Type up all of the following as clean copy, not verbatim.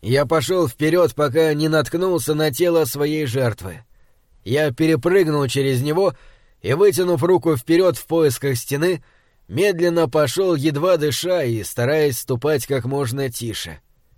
Я пошел вперед, пока не наткнулся на тело своей жертвы. Я перепрыгнул через него и, вытянув руку вперед в поисках стены, медленно пошел, едва дыша и стараясь ступать как можно тише.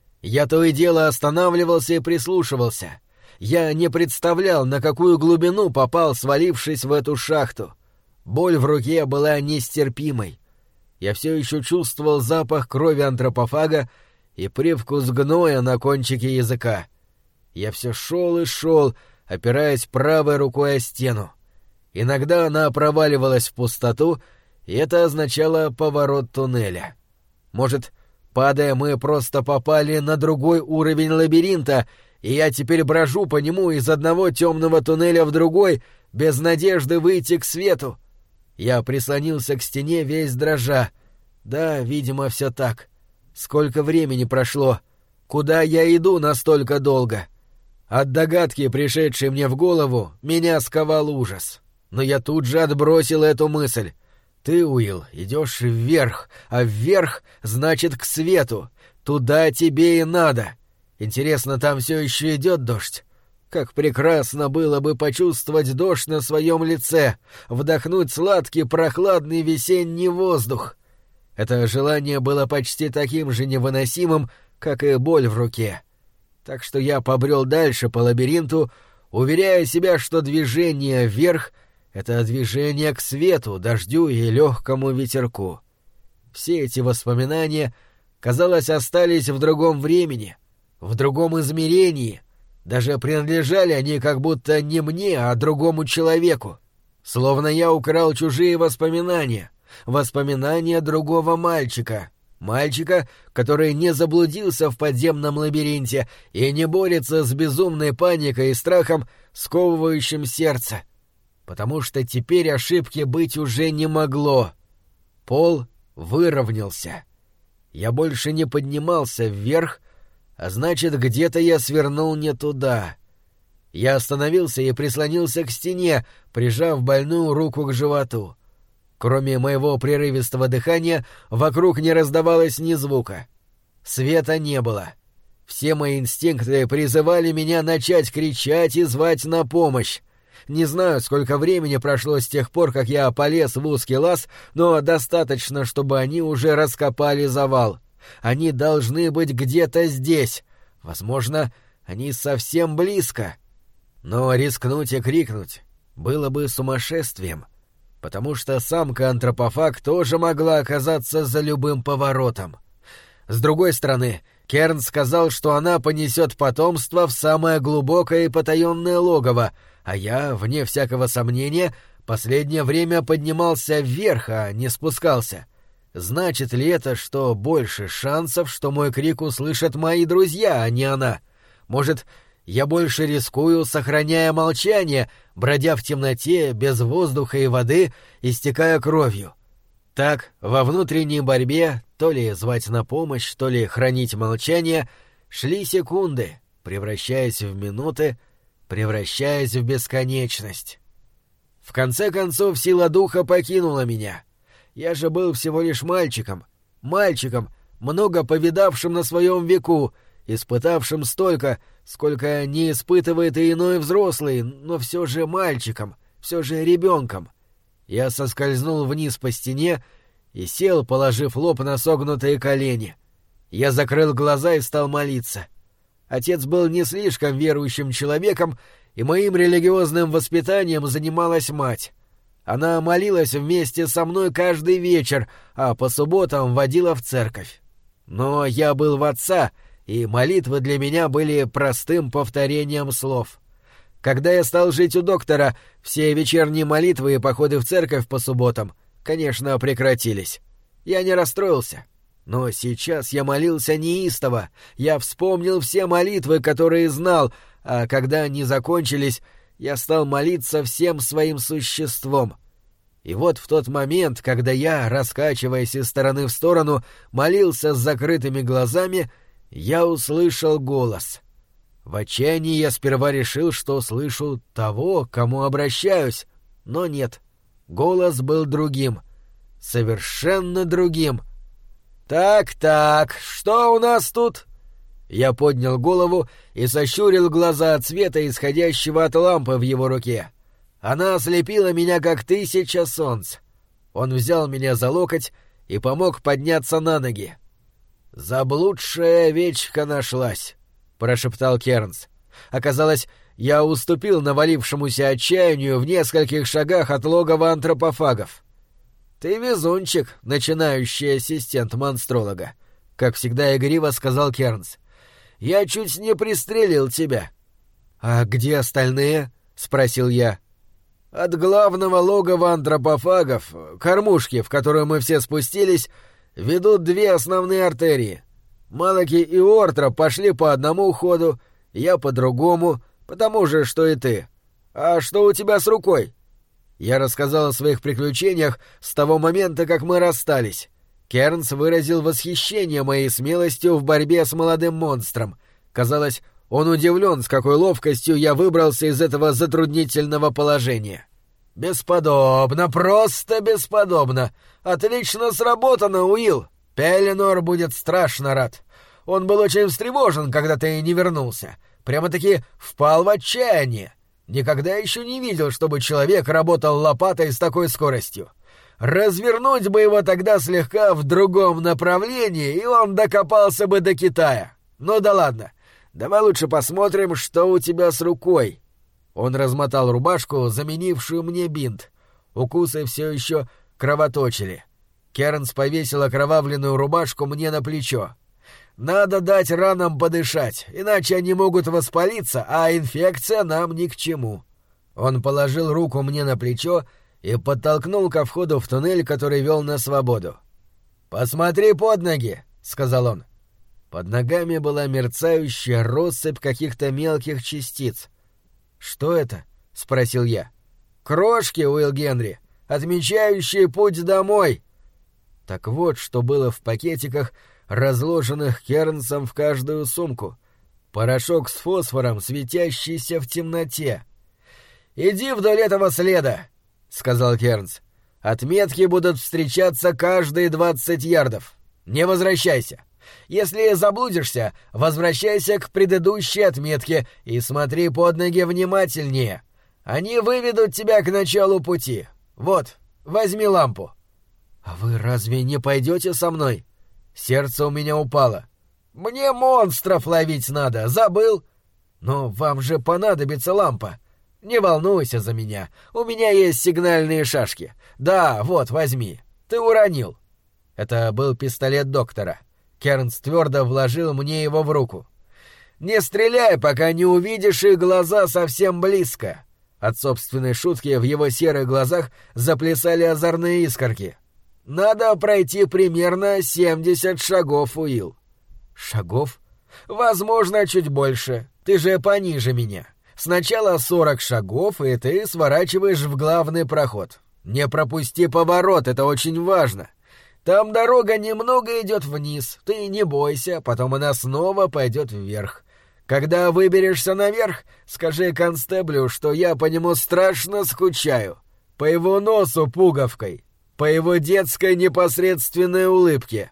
Я то и дело останавливался и прислушивался. Я не представлял, на какую глубину попал, свалившись в эту шахту. Боль в руке была нестерпимой. Я все еще чувствовал запах крови антропофага и привкус гноя на кончике языка. Я все шел и шел, опираясь правой рукой о стену. Иногда она проваливалась в пустоту, и это означало поворот туннеля. Может, падая, мы просто попали на другой уровень лабиринта, и я теперь брожу по нему из одного темного туннеля в другой, без надежды выйти к свету. Я прислонился к стене весь дрожа. Да, видимо, все так. Сколько времени прошло? Куда я иду настолько долго? От догадки, пришедшей мне в голову, меня сковал ужас. Но я тут же отбросил эту мысль. Ты, Уилл, идешь вверх, а вверх значит к свету. Туда тебе и надо. Интересно, там все еще идет дождь? Как прекрасно было бы почувствовать дождь на своем лице, вдохнуть сладкий прохладный весенний воздух. Это желание было почти таким же невыносимым, как и боль в руке. Так что я побрел дальше по лабиринту, уверяя себя, что движение вверх — это движение к свету, дождю и легкому ветерку. Все эти воспоминания, казалось, остались в другом времени, в другом измерении. Даже принадлежали они как будто не мне, а другому человеку. Словно я украл чужие воспоминания, воспоминания другого мальчика. Мальчика, который не заблудился в подземном лабиринте и не борется с безумной паникой и страхом, сковывающим сердце. Потому что теперь ошибки быть уже не могло. Пол выровнялся. Я больше не поднимался вверх, а значит, где-то я свернул не туда. Я остановился и прислонился к стене, прижав больную руку к животу. Кроме моего прерывистого дыхания, вокруг не раздавалось ни звука. Света не было. Все мои инстинкты призывали меня начать кричать и звать на помощь. Не знаю, сколько времени прошло с тех пор, как я полез в узкий лаз, но достаточно, чтобы они уже раскопали завал. Они должны быть где-то здесь. Возможно, они совсем близко. Но рискнуть и крикнуть было бы сумасшествием, потому что самка-антропофаг тоже могла оказаться за любым поворотом. С другой стороны, Керн сказал, что она понесет потомство в самое глубокое и потаенное логово, а я, вне всякого сомнения, последнее время поднимался вверх, а не спускался. Значит ли это, что больше шансов, что мой крик услышат мои друзья, а не она? Может, я больше рискую, сохраняя молчание, бродя в темноте, без воздуха и воды, истекая кровью? Так, во внутренней борьбе, то ли звать на помощь, то ли хранить молчание, шли секунды, превращаясь в минуты, превращаясь в бесконечность. В конце концов, сила духа покинула меня. Я же был всего лишь мальчиком, много повидавшим на своем веку, испытавшим столько, сколько не испытывает и иной взрослый, но все же мальчиком, все же ребенком. Я соскользнул вниз по стене и сел, положив лоб на согнутые колени. Я закрыл глаза и стал молиться. Отец был не слишком верующим человеком, и моим религиозным воспитанием занималась мать. Она молилась вместе со мной каждый вечер, а по субботам водила в церковь. Но я был в отца, и молитвы для меня были простым повторением слов. Когда я стал жить у доктора, все вечерние молитвы и походы в церковь по субботам, конечно, прекратились. Я не расстроился. Но сейчас я молился неистово. Я вспомнил все молитвы, которые знал, а когда они закончились, я стал молиться всем своим существом. И вот в тот момент, когда я, раскачиваясь из стороны в сторону, молился с закрытыми глазами, я услышал голос. В отчаянии я сперва решил, что слышу того, к кому обращаюсь, но нет. Голос был другим. Совершенно другим. «Так, что у нас тут?» Я поднял голову и сощурил глаза от света, исходящего от лампы в его руке. Она ослепила меня, как 1000 солнц. Он взял меня за локоть и помог подняться на ноги. «Заблудшая овечка нашлась», — прошептал Кернс. Оказалось, я уступил навалившемуся отчаянию в нескольких шагах от логова антропофагов. «Ты везунчик, начинающий ассистент монстролога», — как всегда игриво сказал Кернс. «Я чуть не пристрелил тебя». «А где остальные?» — спросил я. «От главного логова антропофагов, кормушки, в которую мы все спустились, ведут 2 основные артерии. Малаки и Ортра пошли по одному ходу, я по другому, потому же, что и ты. А что у тебя с рукой?» Я рассказал о своих приключениях с того момента, как мы расстались. Кернс выразил восхищение моей смелостью в борьбе с молодым монстром. Казалось, он удивлен, с какой ловкостью я выбрался из этого затруднительного положения. «Бесподобно, просто бесподобно! Отлично сработано, Уилл! Пеленор будет страшно рад. Он был очень встревожен, когда ты не вернулся. Прямо-таки впал в отчаяние. Никогда еще не видел, чтобы человек работал лопатой с такой скоростью. Развернуть бы его тогда слегка в другом направлении, и он докопался бы до Китая. Ну да ладно, давай лучше посмотрим, что у тебя с рукой». Он размотал рубашку, заменившую мне бинт. Укусы все еще кровоточили. Кернс повесил окровавленную рубашку мне на плечо. «Надо дать ранам подышать, иначе они могут воспалиться, а инфекция нам ни к чему». Он положил руку мне на плечо и подтолкнул ко входу в туннель, который вел на свободу. «Посмотри под ноги», — сказал он. Под ногами была мерцающая россыпь каких-то мелких частиц. «Что это?» — спросил я. «Крошки, Уилл Генри, отмечающие путь домой». Так вот, что было в пакетиках, разложенных Кернсом в каждую сумку. Порошок с фосфором, светящийся в темноте. «Иди вдоль этого следа», — сказал Кернс. «Отметки будут встречаться каждые 20 ярдов. Не возвращайся. Если заблудишься, возвращайся к предыдущей отметке и смотри под ноги внимательнее. Они выведут тебя к началу пути. Вот, возьми лампу». «А вы разве не пойдете со мной?» Сердце у меня упало. «Мне монстров ловить надо, забыл?» «Но вам же понадобится лампа». «Не волнуйся за меня, у меня есть сигнальные шашки. Да, вот, возьми. Ты уронил». Это был пистолет доктора. Кернс твердо вложил мне его в руку. «Не стреляй, пока не увидишь их глаза совсем близко». От собственной шутки в его серых глазах заплясали озорные искорки. «Надо пройти примерно 70 шагов, Уилл». «Шагов?» «Возможно, чуть больше. Ты же пониже меня. Сначала 40 шагов, и ты сворачиваешь в главный проход. Не пропусти поворот, это очень важно. Там дорога немного идет вниз, ты не бойся, потом она снова пойдет вверх. Когда выберешься наверх, скажи констеблю, что я по нему страшно скучаю. По его носу пуговкой, по его детской непосредственной улыбке.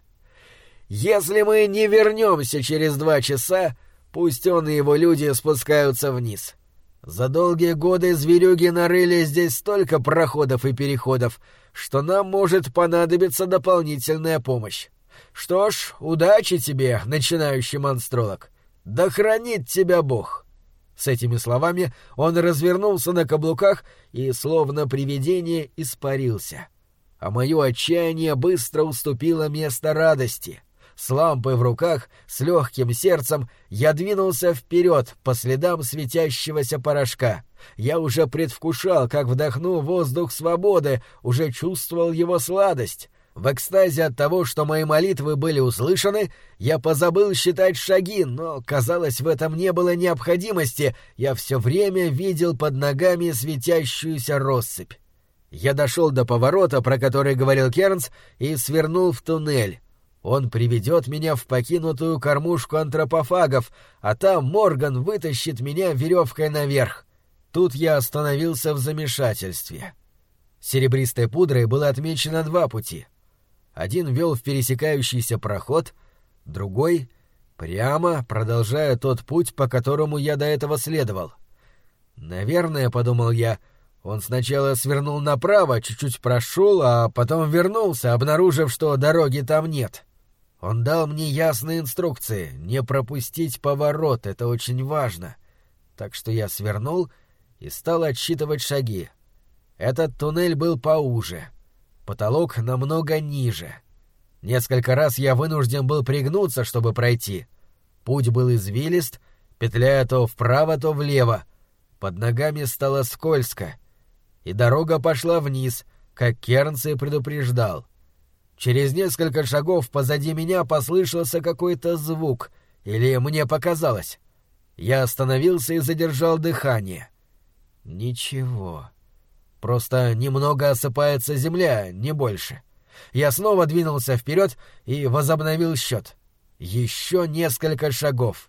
Если мы не вернемся через 2 часа, пусть он и его люди спускаются вниз. За долгие годы зверюги нарыли здесь столько проходов и переходов, что нам может понадобиться дополнительная помощь. Что ж, удачи тебе, начинающий монстролог. Да хранит тебя Бог». С этими словами он развернулся на каблуках и, словно привидение, испарился. А мое отчаяние быстро уступило место радости. С лампой в руках, с легким сердцем, я двинулся вперед по следам светящегося порошка. Я уже предвкушал, как вдохну воздух свободы, уже чувствовал его сладость. В экстазе от того, что мои молитвы были услышаны, я позабыл считать шаги, но, казалось, в этом не было необходимости, я все время видел под ногами светящуюся россыпь. Я дошел до поворота, про который говорил Кернс, и свернул в туннель. Он приведет меня в покинутую кормушку антропофагов, а там Морган вытащит меня веревкой наверх. Тут я остановился в замешательстве. Серебристой пудрой было отмечено 2 пути. Один вел в пересекающийся проход, другой Прямо, продолжая тот путь, по которому я до этого следовал. Наверное, — подумал я, — он сначала свернул направо, чуть-чуть прошел, а потом вернулся, обнаружив, что дороги там нет. Он дал мне ясные инструкции — не пропустить поворот, это очень важно. Так что я свернул и стал отсчитывать шаги. Этот туннель был поуже, потолок намного ниже. Несколько раз я вынужден был пригнуться, чтобы пройти. Путь был извилист, петляя то вправо, то влево. Под ногами стало скользко, и дорога пошла вниз, как Кернс и предупреждал. Через несколько шагов позади меня послышался какой-то звук, или мне показалось. Я остановился и задержал дыхание. Ничего. Просто немного осыпается земля, не больше. Я снова двинулся вперед и возобновил счет. Еще несколько шагов.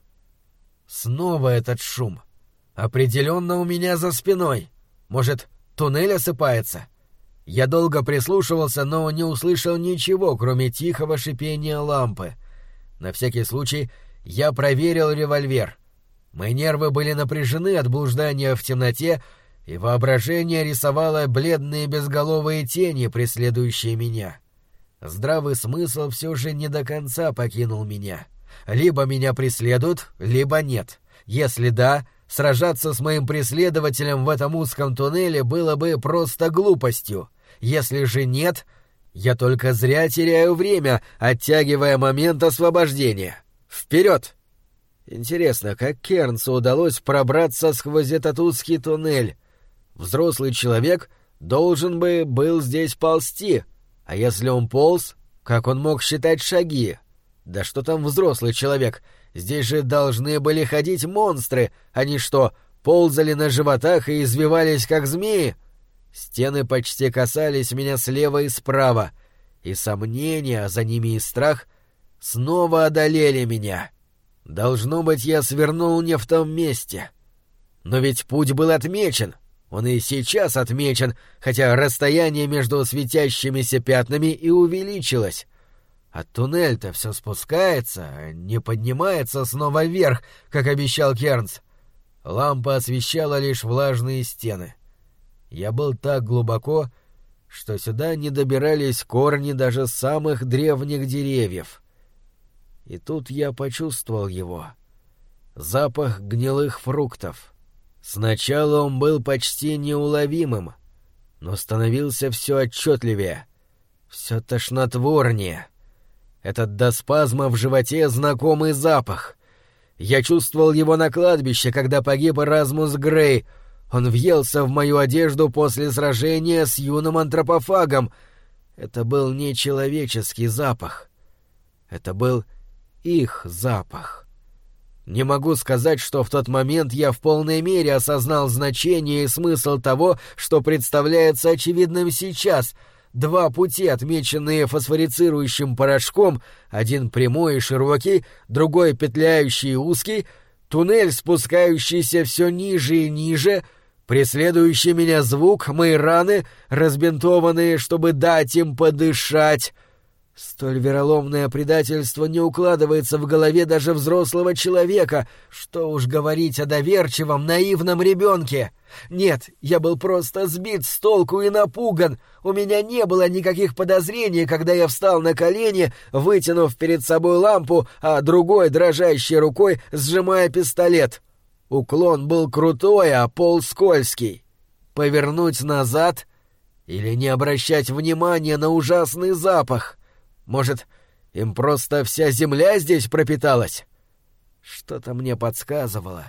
Снова этот шум. Определенно у меня за спиной. Может, туннель осыпается? Я долго прислушивался, но не услышал ничего, кроме тихого шипения лампы. На всякий случай я проверил револьвер. Мои нервы были напряжены от блуждания в темноте, и воображение рисовало бледные безголовые тени, преследующие меня. Здравый смысл все же не до конца покинул меня. Либо меня преследуют, либо нет. Если да, сражаться с моим преследователем в этом узком туннеле было бы просто глупостью. Если же нет, я только зря теряю время, оттягивая момент освобождения. Вперед! Интересно, как Кернсу удалось пробраться сквозь этот узкий туннель? Взрослый человек должен был здесь ползти, а если он полз, как он мог считать шаги? Да что там взрослый человек? Здесь же должны были ходить монстры, они что, ползали на животах и извивались, как змеи? Стены почти касались меня слева и справа, и сомнения, а за ними и страх, снова одолели меня. Должно быть, я свернул не в том месте. Но ведь путь был отмечен. Он и сейчас отмечен, хотя расстояние между светящимися пятнами и увеличилось. А туннель-то все спускается, не поднимается снова вверх, как обещал Кернс. Лампа освещала лишь влажные стены. Я был так глубоко, что сюда не добирались корни даже самых древних деревьев. И тут я почувствовал его. Запах гнилых фруктов. Сначала он был почти неуловимым, но становился все отчетливее, все тошнотворнее. Этот до спазма в животе знакомый запах. Я чувствовал его на кладбище, когда погиб Эразмус Грей. Он въелся в мою одежду после сражения с юным антропофагом. Это был не человеческий запах. Это был их запах. Не могу сказать, что в тот момент я в полной мере осознал значение и смысл того, что представляется очевидным сейчас. Два пути, отмеченные фосфорицирующим порошком, один прямой и широкий, другой петляющий и узкий, туннель, спускающийся все ниже и ниже, преследующий меня звук, мои раны, разбинтованные, чтобы дать им подышать. Столь вероломное предательство не укладывается в голове даже взрослого человека, что уж говорить о доверчивом, наивном ребенке. Нет, я был просто сбит с толку и напуган. У меня не было никаких подозрений, когда я встал на колени, вытянув перед собой лампу, а другой дрожащей рукой сжимая пистолет. Уклон был крутой, а пол скользкий. Повернуть назад или не обращать внимания на ужасный запах? Может, им просто вся земля здесь пропиталась? Что-то мне подсказывало.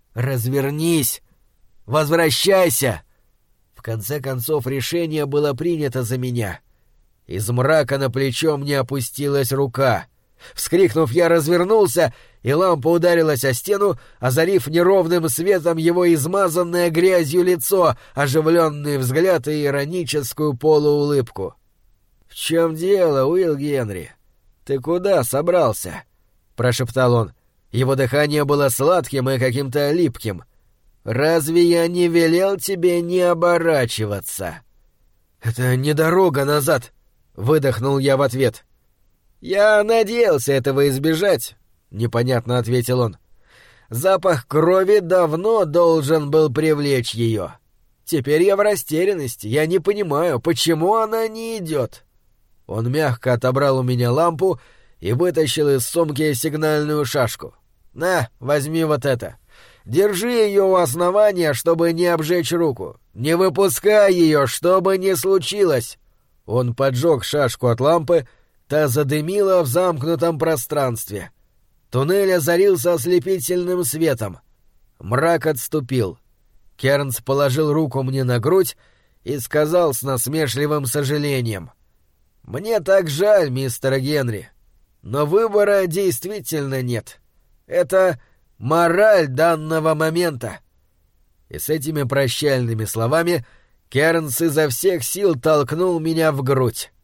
Развернись! Возвращайся! В конце концов, решение было принято за меня. Из мрака на плечо мне опустилась рука. Вскрикнув, я развернулся, и лампа ударилась о стену, озарив неровным светом его измазанное грязью лицо, оживленный взгляд и ироническую полуулыбку. «В чем дело, Уилл Генри? Ты куда собрался?» — прошептал он. Его дыхание было сладким и каким-то липким. «Разве я не велел тебе не оборачиваться?» «Это не дорога назад», — выдохнул я в ответ. «Я надеялся этого избежать, непонятно ответил он. Запах крови давно должен был привлечь ее. Теперь я в растерянности, я не понимаю, почему она не идет. Он мягко отобрал у меня лампу и вытащил из сумки сигнальную шашку. «На, возьми вот это. Держи ее у основания, чтобы не обжечь руку. Не выпускай ее, что бы ни случилось». Он поджег шашку от лампы, та задымила в замкнутом пространстве. Туннель озарился ослепительным светом. Мрак отступил. Кернс положил руку мне на грудь и сказал с насмешливым сожалением: «Мне так жаль, мистер Генри, но выбора действительно нет. Это мораль данного момента». И с этими прощальными словами Кернс изо всех сил толкнул меня в грудь.